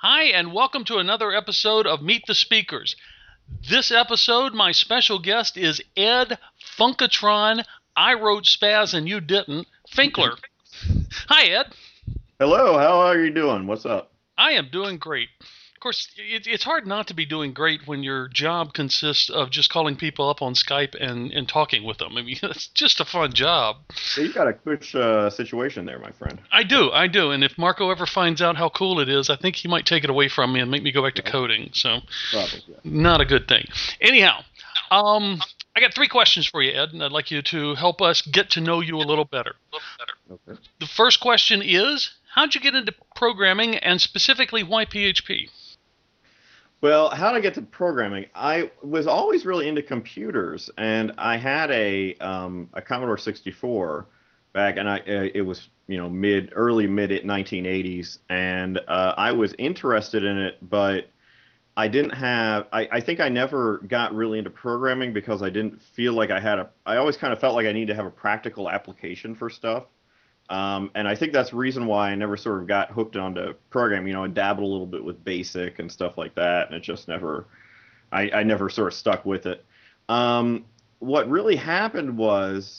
Hi, and welcome to another episode of Meet the Speakers. This episode, my special guest is Ed Funkatron. I wrote Spaz and you didn't. Finkler. Hi, Ed. Hello, how are you doing? What's up? I am doing great. Of course, it's hard not to be doing great when your job consists of just calling people up on Skype and talking with them. I mean, it's just a fun job. Yeah, you got a cush situation there, my friend. I do. And if Marco ever finds out how cool it is, I think he might take it away from me and make me go back to Yeah, coding. So, probably. Yeah. not a good thing. Anyhow, um, I got three questions for you, Ed, and I'd like you to help us get to know you a little better. Okay. The first question is, how'd you get into programming, and specifically why PHP? Well, how to get to programming? I was always really into computers, and I had a Commodore 64 back, and it was early mid 1980s, and I was interested in it, but I didn't have. I think I never got really into programming because I didn't feel like I had a. I always kind of felt like I needed to have a practical application for stuff. And I think that's the reason why I never sort of got hooked onto programming. I dabbled a little bit with BASIC and stuff like that, and it just never, I never sort of stuck with it. Um, what really happened was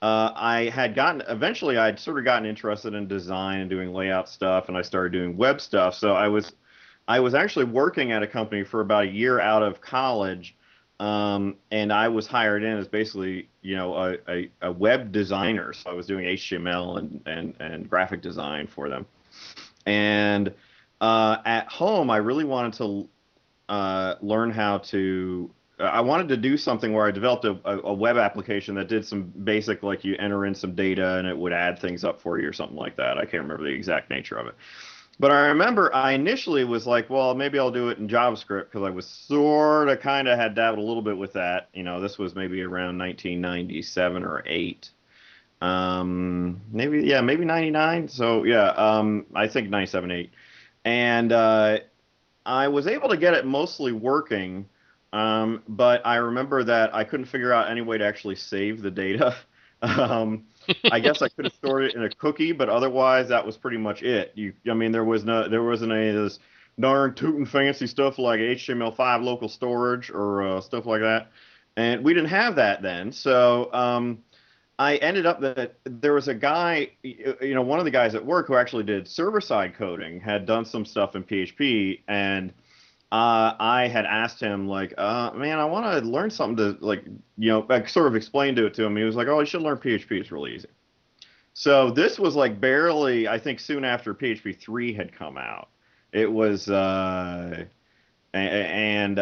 eventually I'd sort of gotten interested in design and doing layout stuff, and I started doing web stuff. So I was actually working at a company for about a year out of college, and I was hired in as basically, a web designer. So I was doing HTML and graphic design for them. And at home, I really wanted to learn how to. I wanted to do something where I developed a web application that did some basic, like you enter in some data and it would add things up for you or something like that. I can't remember the exact nature of it. But I remember I initially was like, well, maybe I'll do it in JavaScript because I was sort of kind of had dabbled a little bit with that. This was maybe around 1997 or 8. Maybe, yeah, maybe 99. So, yeah, I think 97, 8. And I was able to get it mostly working. But I remember that I couldn't figure out any way to actually save the data. Um, I guess I could have stored it in a cookie, but otherwise that was pretty much it. I mean, there wasn't any of this darn tootin' fancy stuff like HTML5 local storage or stuff like that, and we didn't have that then. So I ended up that there was a guy, one of the guys at work who actually did server-side coding, had done some stuff in PHP, and I had asked him like, man, I want to learn something to like, I sort of explained it to him. He was like, oh, you should learn PHP. It's really easy. So this was like barely, I think, soon after PHP 3 had come out. It was, and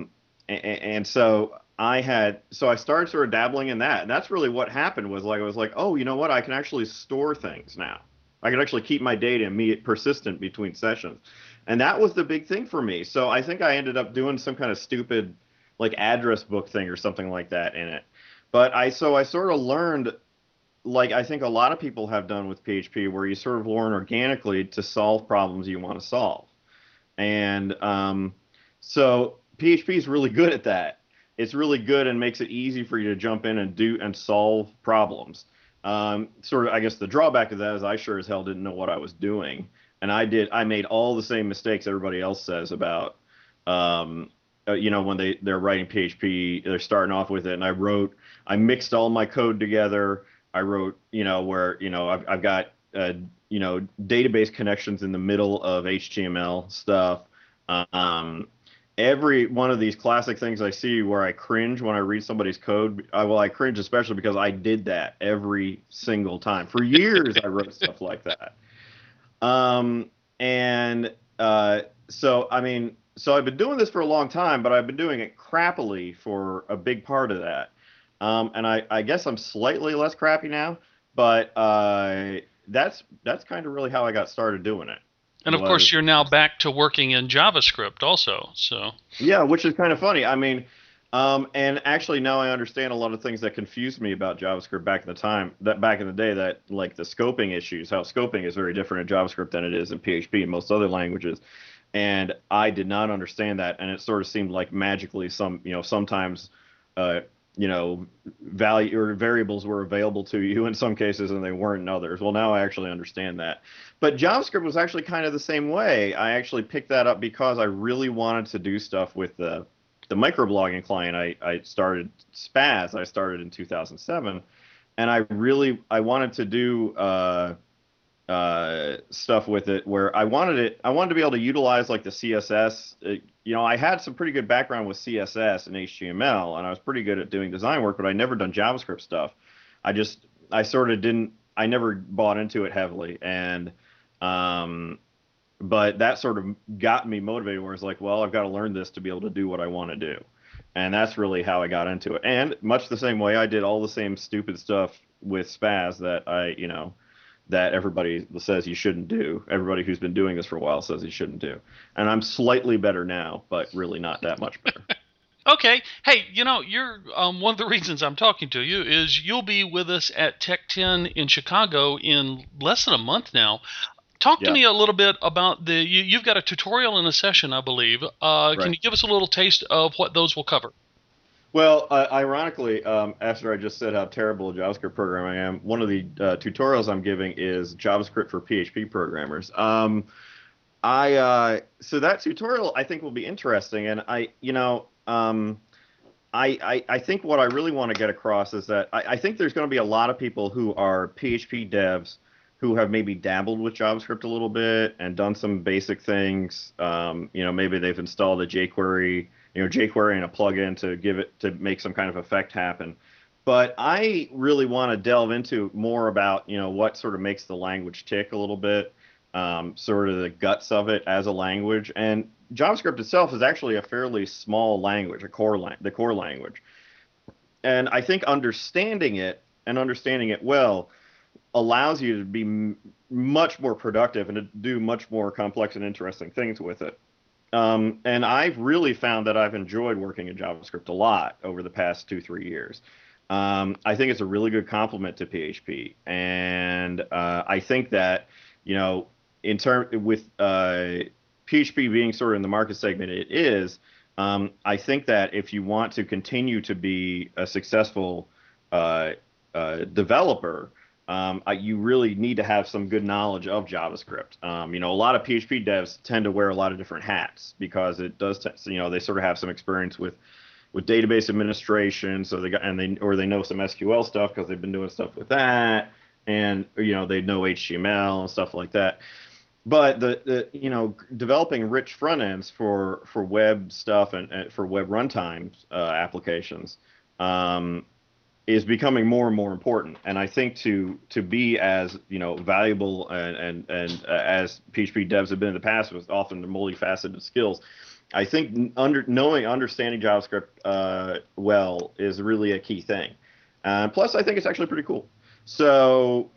so so I started sort of dabbling in that, and that's really what happened. Was like I was like, oh, you know what? I can actually store things now. I can actually keep my data and be persistent between sessions, and that was the big thing for me. So I think I ended up doing some kind of stupid like address book thing or something like that in it. But I sort of learned, like I think a lot of people have done with PHP, where you sort of learn organically to solve problems you want to solve. And so PHP is really good at that. It's really good and makes it easy for you to jump in and do and solve problems. Sort of, I guess the drawback of that is I sure as hell didn't know what I was doing, and I made all the same mistakes everybody else says about, when they're writing PHP, they're starting off with it, and I mixed all my code together. I wrote, where, I've got, database connections in the middle of HTML stuff. Um, every one of these classic things I see where I cringe when I read somebody's code, I cringe especially because I did that every single time. For years, I wrote stuff like that. Um, and so, I mean, so I've been doing this for a long time, but I've been doing it crappily for a big part of that. And I guess I'm slightly less crappy now, but that's kind of really how I got started doing it. And of course, Was you're now back to working in JavaScript also. So, Yeah, which is kind of funny. I mean, and actually now I understand a lot of things that confused me about JavaScript back in the day, that like the scoping issues, how scoping is very different in JavaScript than it is in PHP and most other languages. And I did not understand that, and it sort of seemed like magically sometimes uh, value or variables were available to you in some cases and they weren't in others. Well, now I actually understand that. But JavaScript was actually kind of the same way. I actually picked that up because I really wanted to do stuff with the microblogging client. I started Spaz. I started in 2007, and I wanted to do stuff with it where I wanted to be able to utilize like the CSS. I had some pretty good background with CSS and HTML, and I was pretty good at doing design work, but I never done JavaScript stuff. I sort of didn't, I never bought into it heavily, and um, but that sort of got me motivated. Where it's like, well, I've got to learn this to be able to do what I want to do, and that's really how I got into it. And much the same way, I did all the same stupid stuff with Spaz that everybody says you shouldn't do. Everybody who's been doing this for a while says you shouldn't do. And I'm slightly better now, but really not that much better. Okay. Hey, you're one of the reasons I'm talking to you is you'll be with us at Tech 10 in Chicago in less than a month now. Talk to Yeah, me a little bit about you've got a tutorial and a session, I believe. Can right. you give us a little taste of what those will cover? Well, ironically, after I just said how terrible a JavaScript programmer I am, one of the tutorials I'm giving is JavaScript for PHP programmers. So that tutorial I think will be interesting, and I think what I really want to get across is that I think there's going to be a lot of people who are PHP devs who have maybe dabbled with JavaScript a little bit and done some basic things. Maybe they've installed a jQuery, jQuery and a plugin to make some kind of effect happen. But I really want to delve into more about, what sort of makes the language tick a little bit, sort of the guts of it as a language. And JavaScript itself is actually a fairly small language, the core language. And I think understanding it and understanding it well allows you to be much more productive and to do much more complex and interesting things with it. And I've really found that I've enjoyed working in JavaScript a lot over the past 2, 3 years. I think it's a really good complement to PHP, and I think that in term with PHP being sort of in the market segment it is, I think that if you want to continue to be a successful developer, you really need to have some good knowledge of JavaScript. A lot of PHP devs tend to wear a lot of different hats because it does, they sort of have some experience with database administration, so they know some SQL stuff because they've been doing stuff with that, and they know HTML and stuff like that. But developing rich front ends for web stuff and for web runtime applications is becoming more and more important. And I think to be as valuable and as PHP devs have been in the past with often the multifaceted skills, I think understanding JavaScript well is really a key thing. Plus, I think it's actually pretty cool. So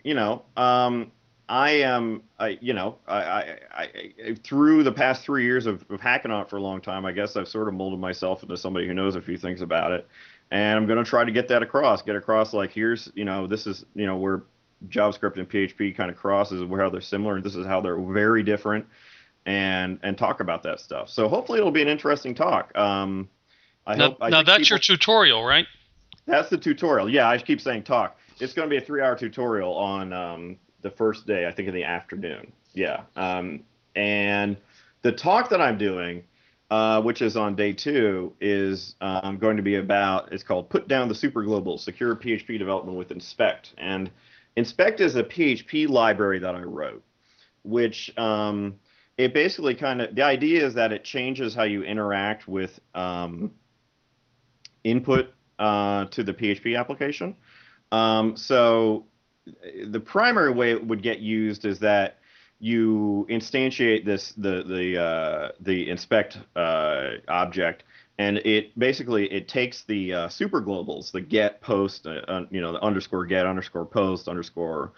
through the past 3 years of hacking on it for a long time, I guess I've sort of molded myself into somebody who knows a few things about it. And I'm going to try to get across like, here's, this is, where JavaScript and PHP kind of crosses, where how they're similar, and this is how they're very different, and talk about that stuff. So hopefully it'll be an interesting talk. I Now think that's your tutorial, right? that's the tutorial. Yeah, I keep saying talk. It's going to be a 3-hour tutorial on the first day, I think in the afternoon. Yeah. And the talk that I'm doing, which is on day 2, is going to be it's called Put Down the Super Global, Secure PHP Development with Inspect. And Inspect is a PHP library that I wrote, which it basically the idea is that it changes how you interact with input to the PHP application. So the primary way it would get used is that you instantiate the inspect object, and it takes the super globals, the get, post, the underscore get, underscore post, underscore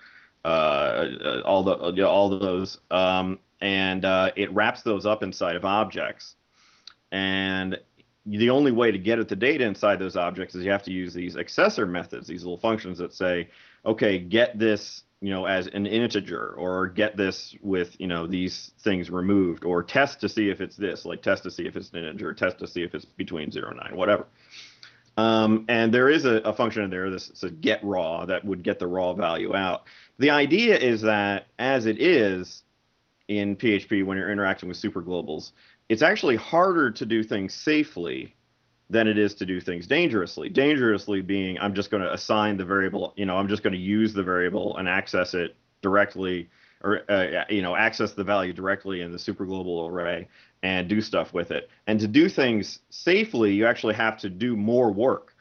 all those, and it wraps those up inside of objects. And the only way to get at the data inside those objects is you have to use these accessor methods, these little functions that say, okay, get this, as an integer, or get this with, these things removed, or test to see if it's this, like test to see if it's an integer, test to see if it's between 0 and 9, whatever. And there is a function in there, this it's a get raw that would get the raw value out. The idea is that as it is in PHP when you're interacting with superglobals, it's actually harder to do things safely than it is to do things dangerously. Dangerously being I'm just going to assign the variable, I'm just going to use the variable and access it directly, or access the value directly in the superglobal array and do stuff with it. And to do things safely, you actually have to do more work.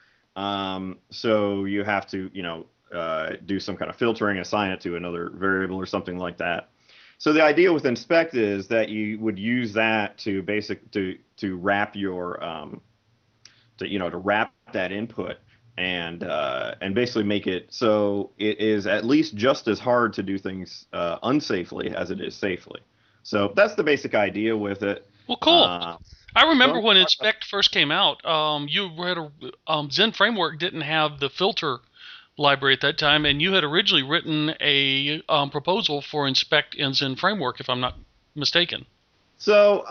So you have to, do some kind of filtering, assign it to another variable or something like that. So the idea with inspect is that you would use that to wrap your to wrap that input and basically make it so it is at least just as hard to do things unsafely as it is safely. So that's the basic idea with it. Well, cool. Uh, I remember so when Inspect first came out. You had Zen Framework didn't have the filter library at that time, and you had originally written a proposal for Inspect in Zen Framework, if I'm not mistaken. so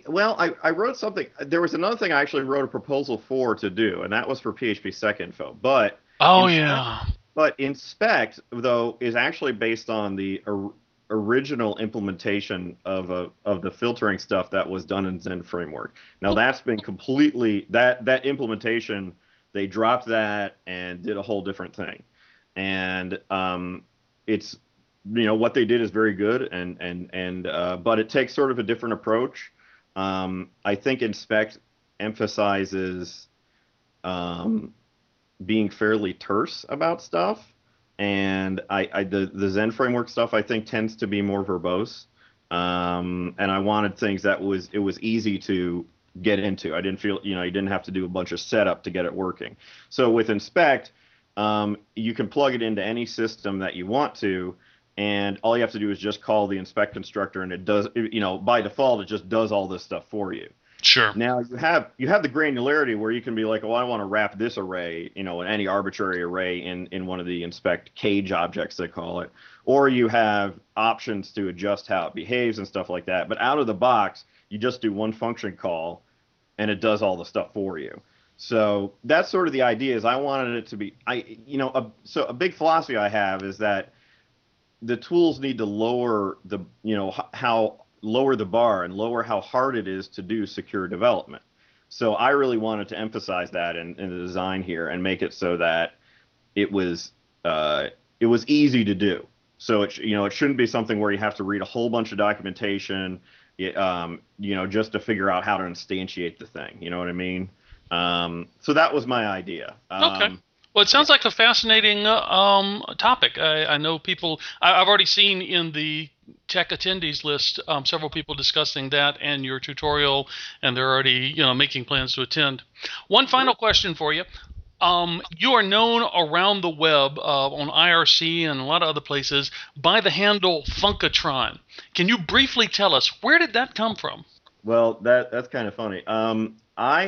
I wrote something. There was another thing I actually wrote a proposal for to do, and that was for PHP SecInfo. Oh Inspect, yeah. but Inspect though is actually based on the original implementation of the filtering stuff that was done in Zen Framework. Now that's been completely that implementation. They dropped that and did a whole different thing, and it's what they did is very good, and but it takes sort of a different approach. I think Inspect emphasizes um, being fairly terse about stuff, and the Zen framework stuff I think tends to be more verbose. And I wanted things that it was easy to get into. I didn't feel you didn't have to do a bunch of setup to get it working. So with Inspect, you can plug it into any system that you want to, and all you have to do is just call the inspect constructor, and it does. By default, it just does all this stuff for you. Sure. Now you have the granularity where you can be like, oh, I want to wrap this array, any arbitrary array in one of the inspect cage objects they call it, or you have options to adjust how it behaves and stuff like that. But out of the box, you just do one function call, and it does all the stuff for you. So that's sort of the idea. Is I wanted it to be so a big philosophy I have is that the tools need to lower the how lower the bar and lower how hard it is to do secure development. So I really wanted to emphasize that in the design here and make it so that it was it was easy to do. So it shouldn't be something where you have to read a whole bunch of documentation, just to figure out how to instantiate the thing. You know what I mean? So that was my idea. Okay. Well, it sounds like a fascinating topic. I know people. I've already seen in the tech attendees list several people discussing that and your tutorial, and they're already making plans to attend. One final question for you. You are known around the web on IRC and a lot of other places by the handle Funkatron. Can you briefly tell us where did that come from? Well, that's kind of funny. I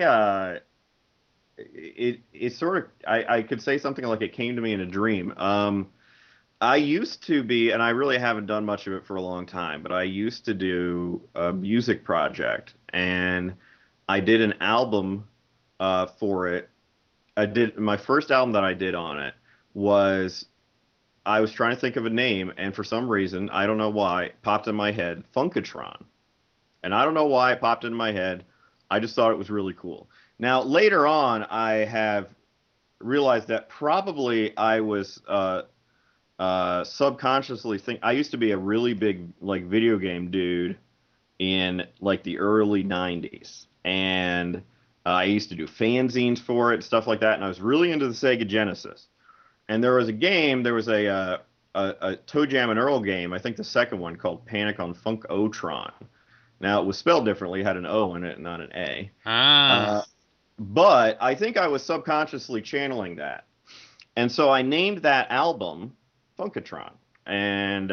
it sort of I could say something like it came to me in a dream. I used to be, and I really haven't done much of it for a long time, but I used to do a music project, and I did an album for it. I did my first album that I did on it was I was trying to think of a name, and for some reason, I don't know why, it popped in my head, Funkatron. And I don't know why it popped in my head. I just thought it was really cool. Now, later on, I have realized that probably I was subconsciously think. I used to be a really big like video game dude in like the early '90s, and I used to do fanzines for it and stuff like that. And I was really into the Sega Genesis. And there was a game. There was a Toe Jam and Earl game. I think the second one called Panic on Funk Otron. Now it was spelled differently, it had an O in it, not an A. Ah. Uh, but I think I was subconsciously channeling that, and so I named that album Funkatron. And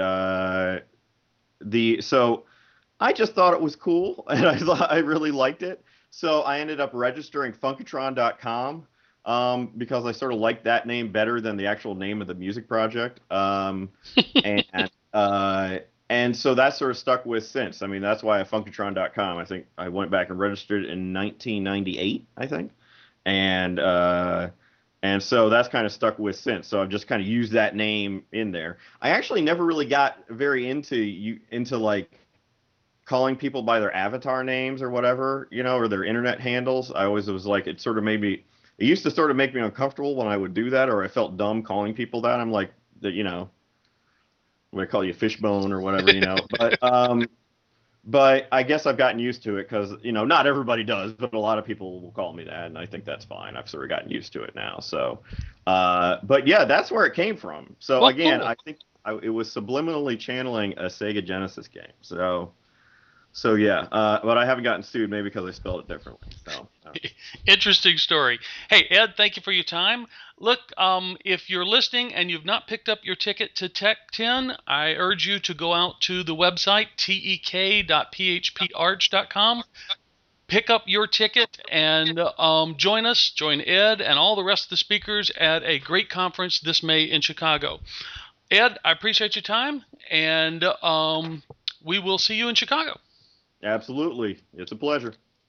the so I just thought it was cool, and I thought I really liked it. So I ended up registering Funkatron.com because I sort of liked that name better than the actual name of the music project. And uh, and so that sort of stuck with since. I mean, that's why I Funkatron.com. I think I went back and registered in 1998, I think. and and so that's kind of stuck with since. So I've just kind of used that name in there. I actually never really got very into like calling people by their avatar names or whatever, or their internet handles. I always was like, it sort of made me, it used to sort of make me uncomfortable when I would do that, or I felt dumb calling people that. I'm like, that, I'm gonna call you Fishbone or whatever, but I guess I've gotten used to it because, not everybody does, but a lot of people will call me that, and I think that's fine. I've sort of gotten used to it now. So, but yeah, that's where it came from. So Well, again, cool. I think it was subliminally channeling a Sega Genesis game. So yeah, but I haven't gotten sued maybe because I spelled it differently. So Interesting story. Hey, Ed, thank you for your time. Look, if you're listening and you've not picked up your ticket to Tech 10, I urge you to go out to the website, tek.phparch.com, pick up your ticket, and join Ed and all the rest of the speakers at a great conference this May in Chicago. Ed, I appreciate your time, and we will see you in Chicago. absolutely, it's a pleasure.